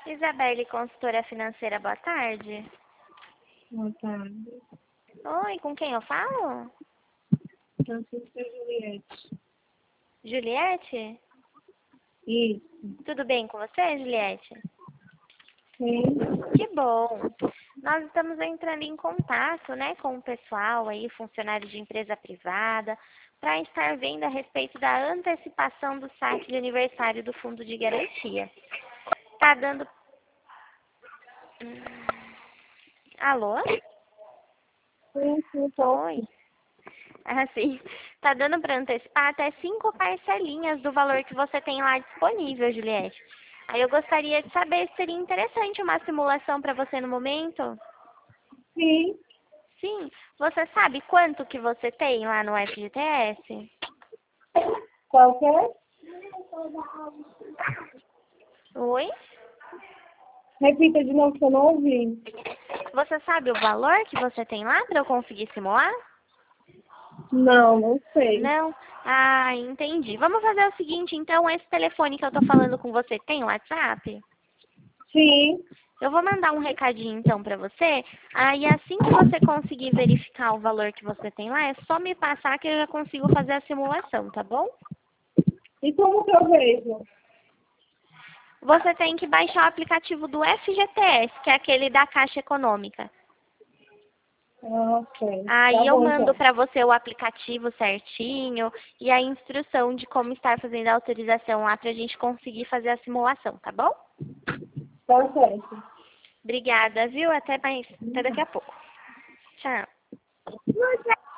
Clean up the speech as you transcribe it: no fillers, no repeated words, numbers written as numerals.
Isabelle, consultora financeira, boa tarde. Boa tarde. Oi, com quem eu falo? Francisca Juliette. Juliette? Isso. Tudo bem com você, Juliette? Sim. Que bom. Nós estamos entrando em contato, né, com o pessoal aí, funcionário de empresa privada, para estar vendo a respeito da antecipação do saque de aniversário do Fundo de Garantia. Tá dando... Alô? Sim, Oi. Assim, tá dando para antecipar até 5 parcelinhas do valor que você tem lá disponível, Juliette. Aí eu gostaria de saber se seria interessante uma simulação para você no momento. Sim. Sim, você sabe quanto que você tem lá no FGTS? Qual que é? Oi? Repita de novo que eu não ouvi. Você sabe o valor que você tem lá para eu conseguir simular? Não sei. Não? Ah, entendi. Vamos fazer o seguinte, então, esse telefone que eu tô falando com você tem WhatsApp? Sim. Eu vou mandar um recadinho então para você. Aí assim que você conseguir verificar o valor que você tem lá, é só me passar que eu já consigo fazer a simulação, tá bom? E como que eu vejo? Você tem que baixar o aplicativo do FGTS, que é aquele da Caixa Econômica. Ok. Tá Aí eu bom, mando então. para você o aplicativo certinho e a instrução de como estar fazendo a autorização lá para a gente conseguir fazer a simulação, tá bom? Tá certo. Obrigada, viu? Até daqui a pouco. Tchau.